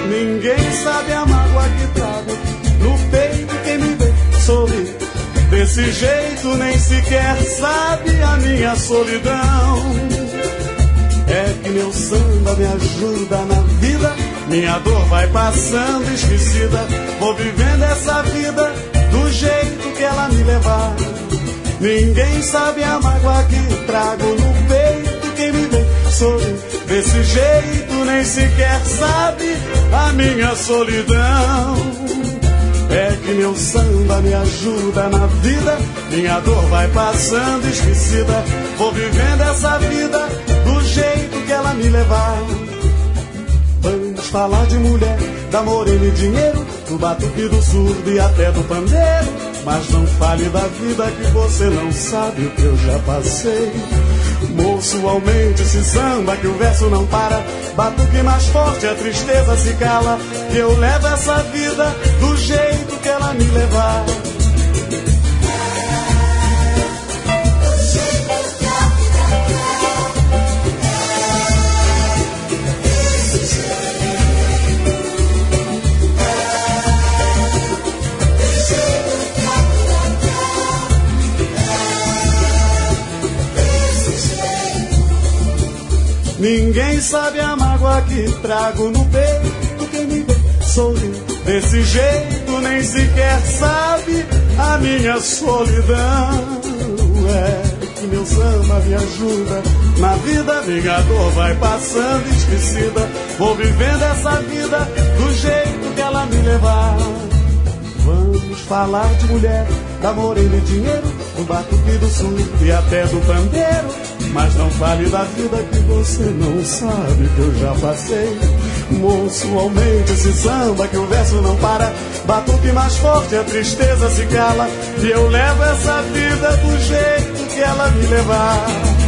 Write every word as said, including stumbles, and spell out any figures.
Ninguém sabe a mágoa que trago no peito, quem me vê sorrir desse jeito nem sequer sabe a minha solidão. É que meu samba me ajuda na vida, minha dor vai passando esquecida, vou vivendo essa vida do jeito que ela me levar. Ninguém sabe a mágoa que trago no peito, quem me vê sorrir desse jeito nem sequer sabe a minha solidão. É que meu samba me ajuda na vida, minha dor vai passando esquecida, vou vivendo essa vida do jeito que ela me levar. Vamos falar de mulher, da morena e dinheiro, do batuque, do surdo e até do pandeiro. Mas não fale da vida que você não sabe o que eu já passei. Moço, aumente esse samba que o verso não para, batuque mais forte, a tristeza se cala, que eu levo essa vida do jeito que ela me levar. Ninguém sabe a mágoa que trago no peito, quem me vê sorrir desse jeito nem sequer sabe a minha solidão. É que meu samba me ajuda na vida, minha dor vai passando esquecida, vou vivendo essa vida do jeito que ela me levar. Vamos falar de mulher, da morena e dinheiro, do batuque, do surdo e até do pandeiro. Mas não fale da vida que você não sabe que eu já passei. Moço, aumente esse samba que o verso não para, batuque mais forte, a tristeza se cala, e eu levo essa vida do jeito que ela me levar.